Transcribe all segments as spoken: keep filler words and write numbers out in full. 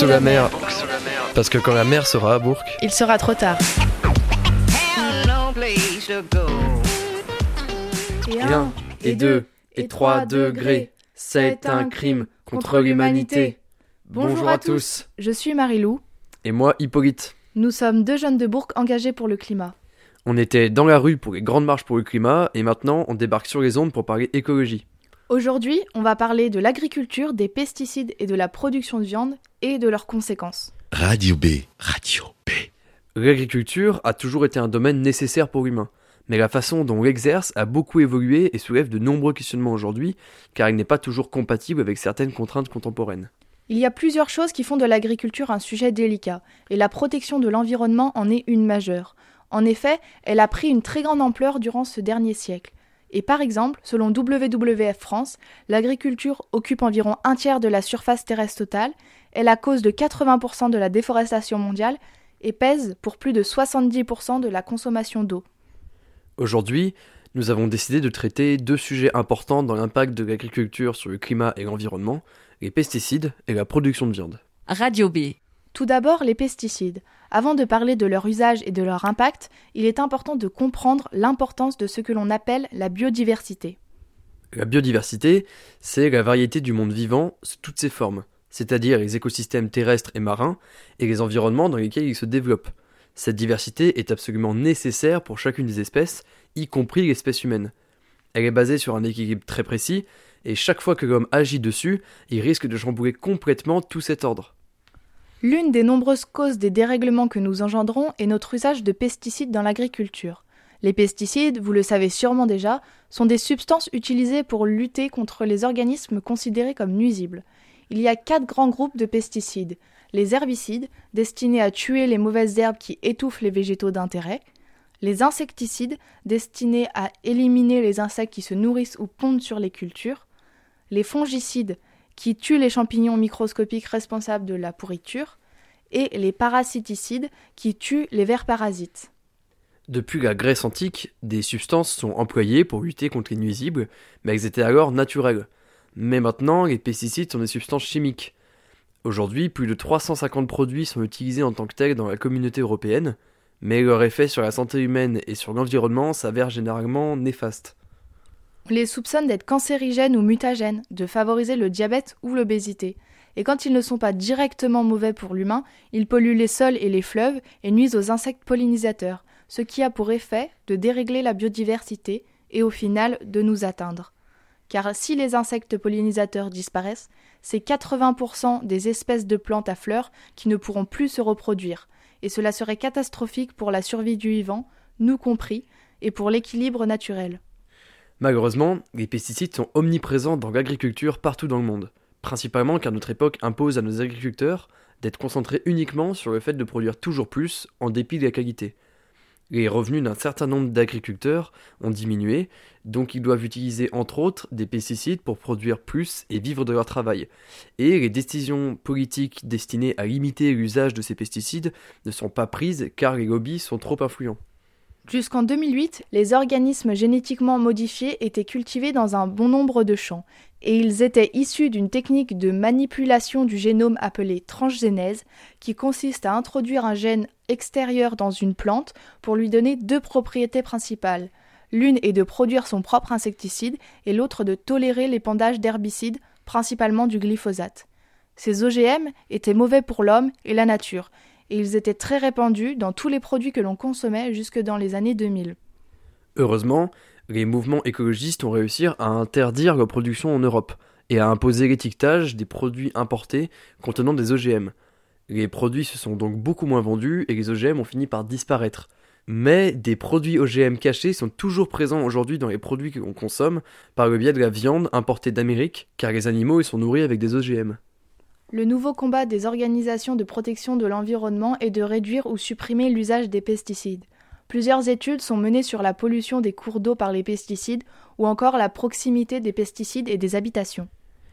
sous la mer. Parce que quand la mer sera à Bourg, il sera trop tard. Et un, et deux, et trois degrés, c'est un crime contre l'humanité. Bonjour à tous. Je suis Marie-Lou. Et moi, Hippolyte. Nous sommes deux jeunes de Bourg engagés pour le climat. On était dans la rue pour les grandes marches pour le climat, et maintenant on débarque sur les ondes pour parler écologie. Aujourd'hui, on va parler de l'agriculture, des pesticides et de la production de viande, et de leurs conséquences. Radio B. Radio B. L'agriculture a toujours été un domaine nécessaire pour l'humain, mais la façon dont on l'exerce a beaucoup évolué et soulève de nombreux questionnements aujourd'hui, car il n'est pas toujours compatible avec certaines contraintes contemporaines. Il y a plusieurs choses qui font de l'agriculture un sujet délicat, et la protection de l'environnement en est une majeure. En effet, elle a pris une très grande ampleur durant ce dernier siècle. Et par exemple, selon W W F France, l'agriculture occupe environ un tiers de la surface terrestre totale, elle a cause de quatre-vingts pour cent de la déforestation mondiale et pèse pour plus de soixante-dix pour cent de la consommation d'eau. Aujourd'hui, nous avons décidé de traiter deux sujets importants dans l'impact de l'agriculture sur le climat et l'environnement, les pesticides et la production de viande. Radio B. Tout d'abord, les pesticides. Avant de parler de leur usage et de leur impact, il est important de comprendre l'importance de ce que l'on appelle la biodiversité. La biodiversité, c'est la variété du monde vivant sous toutes ses formes, c'est-à-dire les écosystèmes terrestres et marins et les environnements dans lesquels ils se développent. Cette diversité est absolument nécessaire pour chacune des espèces, y compris l'espèce humaine. Elle est basée sur un équilibre très précis, et chaque fois que l'homme agit dessus, il risque de chambouler complètement tout cet ordre. L'une des nombreuses causes des dérèglements que nous engendrons est notre usage de pesticides dans l'agriculture. Les pesticides, vous le savez sûrement déjà, sont des substances utilisées pour lutter contre les organismes considérés comme nuisibles. Il y a quatre grands groupes de pesticides. Les herbicides, destinés à tuer les mauvaises herbes qui étouffent les végétaux d'intérêt. Les insecticides, destinés à éliminer les insectes qui se nourrissent ou pondent sur les cultures. Les fongicides, qui tuent les champignons microscopiques responsables de la pourriture, et les parasiticides, qui tuent les vers parasites. Depuis la Grèce antique, des substances sont employées pour lutter contre les nuisibles, mais elles étaient alors naturelles. Mais maintenant, les pesticides sont des substances chimiques. Aujourd'hui, plus de trois cent cinquante produits sont utilisés en tant que tels dans la communauté européenne, mais leur effet sur la santé humaine et sur l'environnement s'avère généralement néfaste. On les soupçonne d'être cancérigènes ou mutagènes, de favoriser le diabète ou l'obésité. Et quand ils ne sont pas directement mauvais pour l'humain, ils polluent les sols et les fleuves et nuisent aux insectes pollinisateurs, ce qui a pour effet de dérégler la biodiversité et au final de nous atteindre. Car si les insectes pollinisateurs disparaissent, c'est quatre-vingts pour cent des espèces de plantes à fleurs qui ne pourront plus se reproduire, et cela serait catastrophique pour la survie du vivant, nous compris, et pour l'équilibre naturel. Malheureusement, les pesticides sont omniprésents dans l'agriculture partout dans le monde, principalement car notre époque impose à nos agriculteurs d'être concentrés uniquement sur le fait de produire toujours plus en dépit de la qualité. Les revenus d'un certain nombre d'agriculteurs ont diminué, donc ils doivent utiliser entre autres des pesticides pour produire plus et vivre de leur travail. Et les décisions politiques destinées à limiter l'usage de ces pesticides ne sont pas prises car les lobbies sont trop influents. Jusqu'en deux mille huit, les organismes génétiquement modifiés étaient cultivés dans un bon nombre de champs, et ils étaient issus d'une technique de manipulation du génome appelée transgénèse, qui consiste à introduire un gène extérieur dans une plante pour lui donner deux propriétés principales. L'une est de produire son propre insecticide, et l'autre de tolérer l'épandage d'herbicides, principalement du glyphosate. Ces O G M étaient mauvais pour l'homme et la nature, et ils étaient très répandus dans tous les produits que l'on consommait jusque dans les années deux mille. Heureusement, les mouvements écologistes ont réussi à interdire leur production en Europe et à imposer l'étiquetage des produits importés contenant des O G M. Les produits se sont donc beaucoup moins vendus et les O G M ont fini par disparaître. Mais des produits O G M cachés sont toujours présents aujourd'hui dans les produits que l'on consomme par le biais de la viande importée d'Amérique, car les animaux y sont nourris avec des O G M. Le nouveau combat des organisations de protection de l'environnement est de réduire ou supprimer l'usage des pesticides. Plusieurs études sont menées sur la pollution des cours d'eau par les pesticides ou encore la proximité des pesticides et des habitations.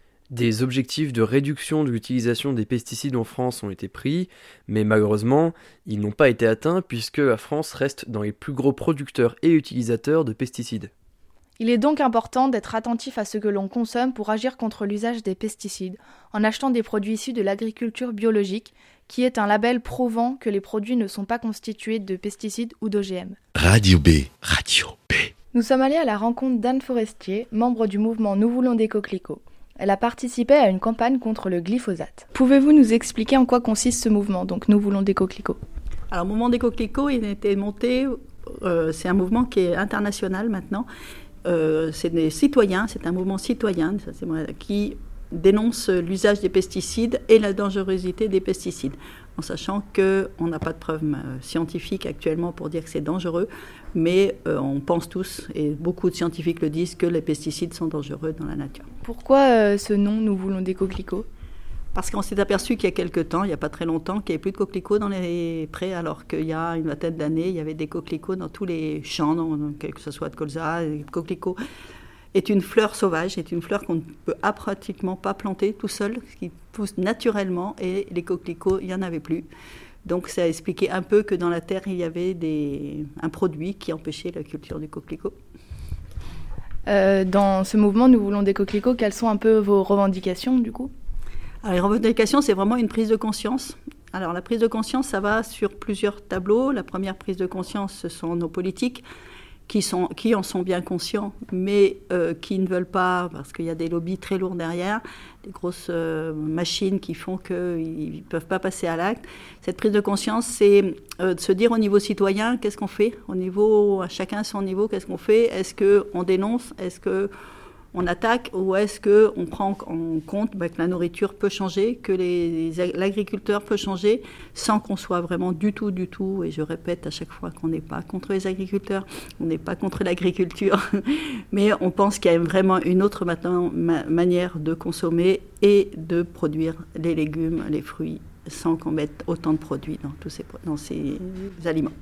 Des objectifs de réduction de l'utilisation des pesticides en France ont été pris, mais malheureusement, ils n'ont pas été atteints puisque la France reste dans les plus gros producteurs et utilisateurs de pesticides. Il est donc important d'être attentif à ce que l'on consomme pour agir contre l'usage des pesticides, en achetant des produits issus de l'agriculture biologique, qui est un label prouvant que les produits ne sont pas constitués de pesticides ou d'O G M. Radio B. Radio B. Nous sommes allés à la rencontre d'Anne Forestier, membre du mouvement Nous voulons des coquelicots. Elle a participé à une campagne contre le glyphosate. Pouvez-vous nous expliquer en quoi consiste ce mouvement, donc Nous voulons des coquelicots ? Alors, le mouvement des coquelicots, il a été monté, euh, c'est un mouvement qui est international maintenant. Euh, c'est des citoyens, c'est un mouvement citoyen ça, c'est vrai, qui dénonce l'usage des pesticides et la dangerosité des pesticides, en sachant qu'on n'a pas de preuves euh, scientifiques actuellement pour dire que c'est dangereux, mais euh, on pense tous, et beaucoup de scientifiques le disent, que les pesticides sont dangereux dans la nature. Pourquoi euh, ce nom, Nous voulons des coquelicots ? Parce qu'on s'est aperçu qu'il y a quelques temps, il n'y a pas très longtemps, qu'il n'y avait plus de coquelicots dans les prés, alors qu'il y a une vingtaine d'années, il y avait des coquelicots dans tous les champs, donc, que ce soit de colza. Le coquelicot est une fleur sauvage, est une fleur qu'on ne peut à pratiquement pas planter tout seul, qui pousse naturellement, et les coquelicots, il n'y en avait plus. Donc ça a expliqué un peu que dans la terre, il y avait des, un produit qui empêchait la culture du coquelicot. Euh, dans ce mouvement, Nous voulons des coquelicots, quelles sont un peu vos revendications du coup ? Alors, les revendications, c'est vraiment une prise de conscience. Alors, la prise de conscience, ça va sur plusieurs tableaux. La première prise de conscience, ce sont nos politiques qui, sont, qui en sont bien conscients, mais euh, qui ne veulent pas, parce qu'il y a des lobbies très lourds derrière, des grosses euh, machines qui font qu'ils ne peuvent pas passer à l'acte. Cette prise de conscience, c'est euh, de se dire au niveau citoyen, qu'est-ce qu'on fait ? Au niveau, à chacun à son niveau, qu'est-ce qu'on fait ? Est-ce qu'on dénonce ? Est-ce que on attaque, ou est-ce qu'on prend en compte bah, que la nourriture peut changer, que les, les, l'agriculteur peut changer, sans qu'on soit vraiment du tout, du tout, et je répète à chaque fois qu'on n'est pas contre les agriculteurs, on n'est pas contre l'agriculture, mais on pense qu'il y a vraiment une autre maintenant, ma, manière de consommer et de produire les légumes, les fruits, sans qu'on mette autant de produits dans tous ces, dans ces aliments.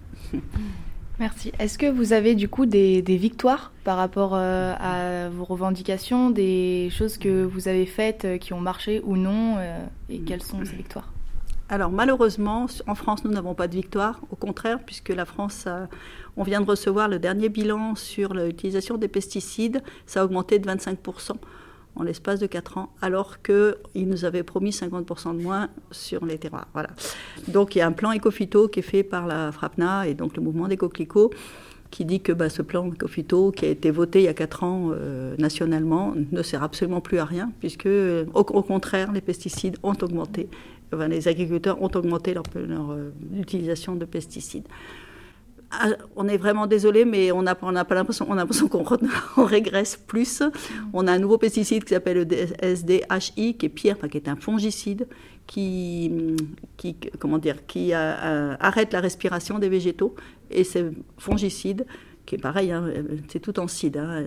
Merci. Est-ce que vous avez du coup des, des victoires par rapport euh, à vos revendications, des choses que vous avez faites euh, qui ont marché ou non, euh, et quelles sont ces victoires ? Alors malheureusement, en France, nous n'avons pas de victoire. Au contraire, puisque la France, a, on vient de recevoir le dernier bilan sur l'utilisation des pesticides, ça a augmenté de vingt-cinq pour cent en l'espace de quatre ans, alors qu'ils nous avaient promis cinquante pour cent de moins sur les terroirs. Voilà. Donc il y a un plan éco-phyto qui est fait par la FRAPNA et donc le mouvement des coquelicots, qui dit que bah, ce plan éco-phyto qui a été voté il y a quatre ans euh, nationalement ne sert absolument plus à rien, puisque euh, au, au contraire, les pesticides ont augmenté, enfin, les agriculteurs ont augmenté leur, leur euh, utilisation de pesticides. Ah, on est vraiment désolé, mais on n'a on a pas l'impression, on a l'impression qu'on re, on régresse plus. On a un nouveau pesticide qui s'appelle le S D H I, qui est pire, enfin, qui est un fongicide, qui, qui, comment dire, qui a, a, arrête la respiration des végétaux. Et ce fongicide, qui est pareil, hein, c'est tout en cide, hein,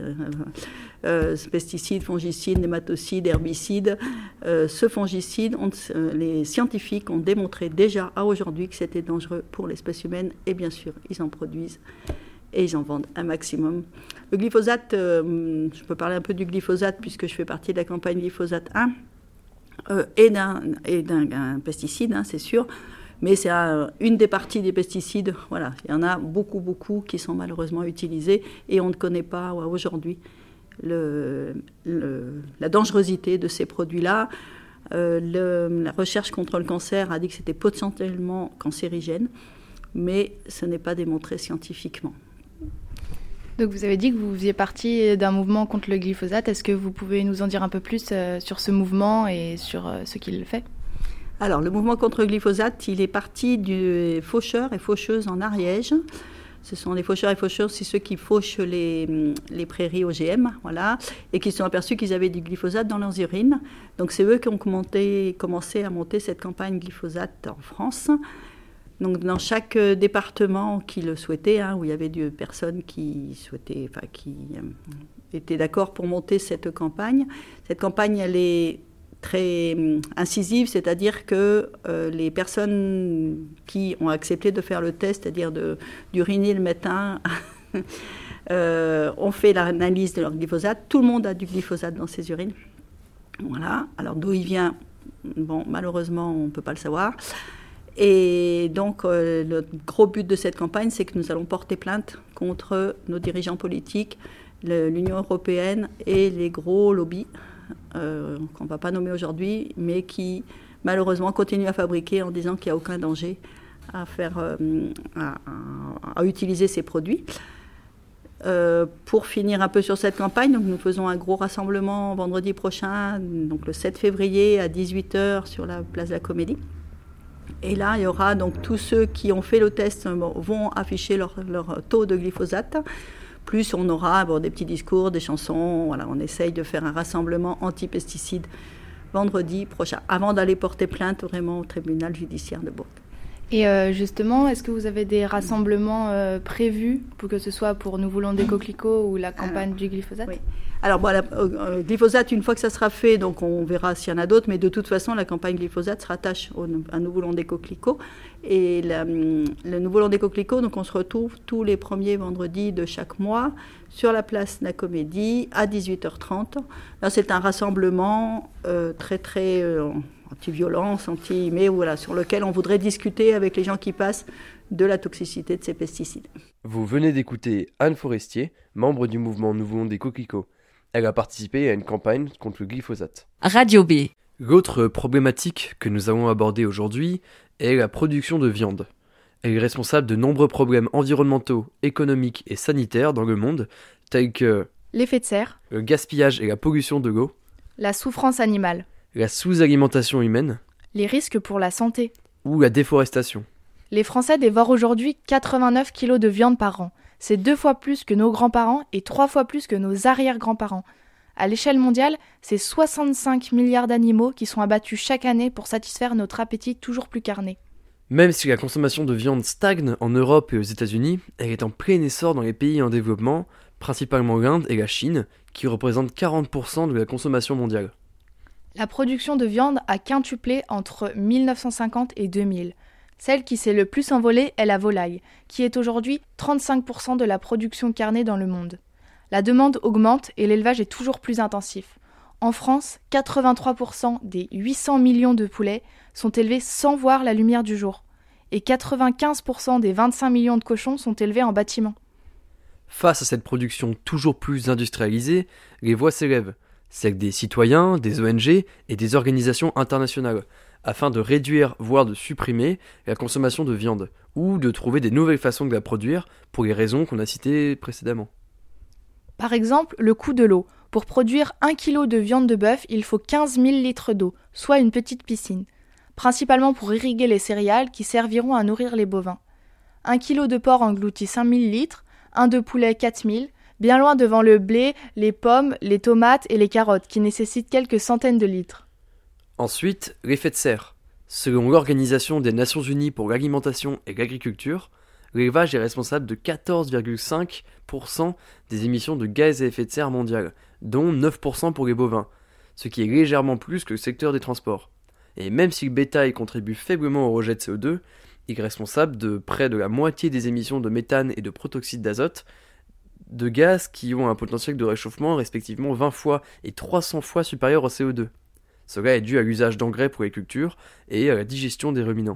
euh, pesticides, fongicides, nématocides, herbicides. Euh, ce fongicide, on, euh, les scientifiques ont démontré déjà à aujourd'hui que c'était dangereux pour l'espèce humaine, et bien sûr, ils en produisent et ils en vendent un maximum. Le glyphosate, euh, je peux parler un peu du glyphosate puisque je fais partie de la campagne glyphosate un, euh, et d'un, et d'un un pesticide, hein, c'est sûr. Mais c'est une des parties des pesticides. Voilà, il y en a beaucoup, beaucoup qui sont malheureusement utilisés et on ne connaît pas ouais, aujourd'hui le, le, la dangerosité de ces produits-là. Euh, le, la recherche contre le cancer a dit que c'était potentiellement cancérigène, mais ce n'est pas démontré scientifiquement. Donc vous avez dit que vous faisiez partie d'un mouvement contre le glyphosate. Est-ce que vous pouvez nous en dire un peu plus euh, sur ce mouvement et sur euh, ce qu'il fait ? Alors, le mouvement contre le glyphosate, il est parti des faucheurs et faucheuses en Ariège. Ce sont les faucheurs et faucheuses, c'est ceux qui fauchent les, les prairies O G M, voilà, et qui se sont aperçus qu'ils avaient du glyphosate dans leurs urines. Donc, c'est eux qui ont commenté, commencé à monter cette campagne glyphosate en France. Donc, dans chaque département qui le souhaitait, hein, où il y avait des personnes qui souhaitaient, enfin, qui euh, étaient d'accord pour monter cette campagne, cette campagne, elle est très incisive, c'est-à-dire que euh, les personnes qui ont accepté de faire le test, c'est-à-dire de, d'uriner le matin, euh, ont fait l'analyse de leur glyphosate. Tout le monde a du glyphosate dans ses urines. Voilà. Alors d'où il vient, bon, malheureusement, on ne peut pas le savoir. Et donc, euh, le gros but de cette campagne, c'est que nous allons porter plainte contre nos dirigeants politiques le, l'Union européenne et les gros lobbies, euh, qu'on ne va pas nommer aujourd'hui, mais qui malheureusement continuent à fabriquer en disant qu'il n'y a aucun danger à, faire, euh, à, à, à utiliser ces produits. Euh, pour finir un peu sur cette campagne, donc nous faisons un gros rassemblement vendredi prochain, donc le sept février à dix-huit heures sur la place de la Comédie. Et là, il y aura donc tous ceux qui ont fait le test bon, vont afficher leur, leur taux de glyphosate. Plus on aura bon, des petits discours, des chansons. Voilà, on essaye de faire un rassemblement anti-pesticides vendredi prochain, avant d'aller porter plainte vraiment au tribunal judiciaire de Bourg. Et euh, justement, est-ce que vous avez des rassemblements euh, prévus, pour que ce soit pour Nous voulons des coquelicots ou la campagne Alors, du glyphosate ? Oui. Alors, bon, la, euh, glyphosate, une fois que ça sera fait, donc on verra s'il y en a d'autres, mais de toute façon, la campagne glyphosate se rattache au, à Nous voulons des coquelicots. Et la, le Nous voulons des coquelicots, donc on se retrouve tous les premiers vendredis de chaque mois sur la place de la Comédie à dix-huit heures trente. Là, c'est un rassemblement euh, très, très... Euh, anti-violence, anti... mais voilà, sur lequel on voudrait discuter avec les gens qui passent de la toxicité de ces pesticides. Vous venez d'écouter Anne Forestier, membre du mouvement Nous voulons des coquelicots. Elle a participé à une campagne contre le glyphosate. Radio B. L'autre problématique que nous allons aborder aujourd'hui est la production de viande. Elle est responsable de nombreux problèmes environnementaux, économiques et sanitaires dans le monde, tels que l'effet de serre, le gaspillage et la pollution de l'eau, la souffrance animale, la sous-alimentation humaine, les risques pour la santé ou la déforestation. Les Français dévorent aujourd'hui quatre-vingt-neuf kilos de viande par an. C'est deux fois plus que nos grands-parents et trois fois plus que nos arrière-grands-parents. À l'échelle mondiale, c'est soixante-cinq milliards d'animaux qui sont abattus chaque année pour satisfaire notre appétit toujours plus carné. Même si la consommation de viande stagne en Europe et aux États-Unis, elle est en plein essor dans les pays en développement, principalement l'Inde et la Chine, qui représentent quarante pour cent de la consommation mondiale. La production de viande a quintuplé entre mille neuf cent cinquante et deux mille. Celle qui s'est le plus envolée est la volaille, qui est aujourd'hui trente-cinq pour cent de la production carnée dans le monde. La demande augmente et l'élevage est toujours plus intensif. En France, quatre-vingt-trois pour cent des huit cents millions de poulets sont élevés sans voir la lumière du jour. Et quatre-vingt-quinze pour cent des vingt-cinq millions de cochons sont élevés en bâtiment. Face à cette production toujours plus industrialisée, les voix s'élèvent. Celle des citoyens, des O N G et des organisations internationales, afin de réduire, voire de supprimer, la consommation de viande, ou de trouver des nouvelles façons de la produire pour les raisons qu'on a citées précédemment. Par exemple, le coût de l'eau. Pour produire un kilo de viande de bœuf, il faut quinze mille litres d'eau, soit une petite piscine, principalement pour irriguer les céréales qui serviront à nourrir les bovins. Un kilo de porc engloutit cinq mille litres, un de poulet quatre mille, bien loin devant le blé, les pommes, les tomates et les carottes, qui nécessitent quelques centaines de litres. Ensuite, l'effet de serre. Selon l'Organisation des Nations Unies pour l'alimentation et l'agriculture, l'élevage est responsable de quatorze virgule cinq pour cent des émissions de gaz à effet de serre mondiales, dont neuf pour cent pour les bovins, ce qui est légèrement plus que le secteur des transports. Et même si le bétail contribue faiblement au rejet de C O deux, il est responsable de près de la moitié des émissions de méthane et de protoxyde d'azote, de gaz qui ont un potentiel de réchauffement respectivement vingt fois et trois cents fois supérieur au C O deux. Cela est dû à l'usage d'engrais pour les cultures et à la digestion des ruminants.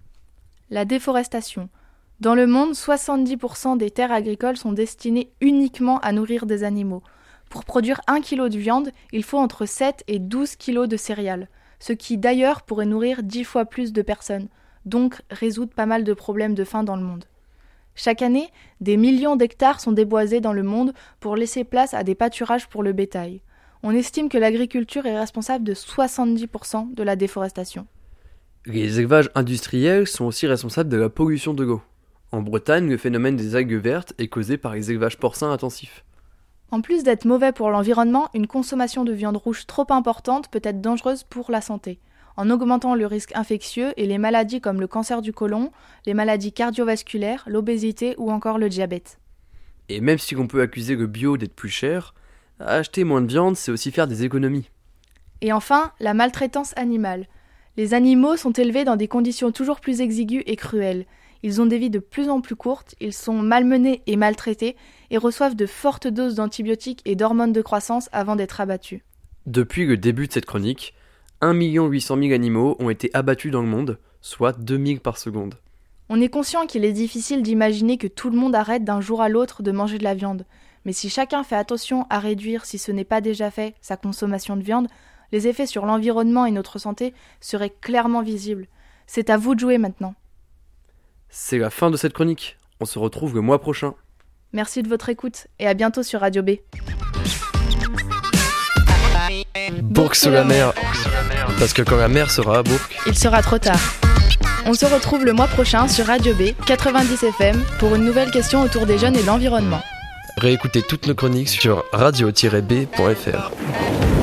La déforestation. Dans le monde, soixante-dix pour cent des terres agricoles sont destinées uniquement à nourrir des animaux. Pour produire un kilo de viande, il faut entre sept et douze kilos de céréales, ce qui d'ailleurs pourrait nourrir dix fois plus de personnes, donc résoudre pas mal de problèmes de faim dans le monde. Chaque année, des millions d'hectares sont déboisés dans le monde pour laisser place à des pâturages pour le bétail. On estime que l'agriculture est responsable de soixante-dix pour cent de la déforestation. Les élevages industriels sont aussi responsables de la pollution de l'eau. En Bretagne, le phénomène des algues vertes est causé par les élevages porcins intensifs. En plus d'être mauvais pour l'environnement, une consommation de viande rouge trop importante peut être dangereuse pour la santé, en augmentant le risque infectieux et les maladies comme le cancer du côlon, les maladies cardiovasculaires, l'obésité ou encore le diabète. Et même si l'on peut accuser le bio d'être plus cher, acheter moins de viande, c'est aussi faire des économies. Et enfin, la maltraitance animale. Les animaux sont élevés dans des conditions toujours plus exiguës et cruelles. Ils ont des vies de plus en plus courtes, ils sont malmenés et maltraités et reçoivent de fortes doses d'antibiotiques et d'hormones de croissance avant d'être abattus. Depuis le début de cette chronique, un million huit cent mille animaux ont été abattus dans le monde, soit deux mille par seconde. On est conscient qu'il est difficile d'imaginer que tout le monde arrête d'un jour à l'autre de manger de la viande, Mais si chacun fait attention à réduire, si ce n'est pas déjà fait, sa consommation de viande, les effets sur l'environnement et notre santé seraient clairement visibles. C'est à vous de jouer maintenant. C'est la fin de cette chronique. On se retrouve le mois prochain. Merci de votre écoute et à bientôt sur Radio B. Bourg sur la mer. Parce que quand la mer sera à Bourg, il sera trop tard. On se retrouve le mois prochain sur Radio B quatre-vingt-dix F M pour une nouvelle question autour des jeunes et de l'environnement. réécoutez toutes nos chroniques sur radio tiret b point f r.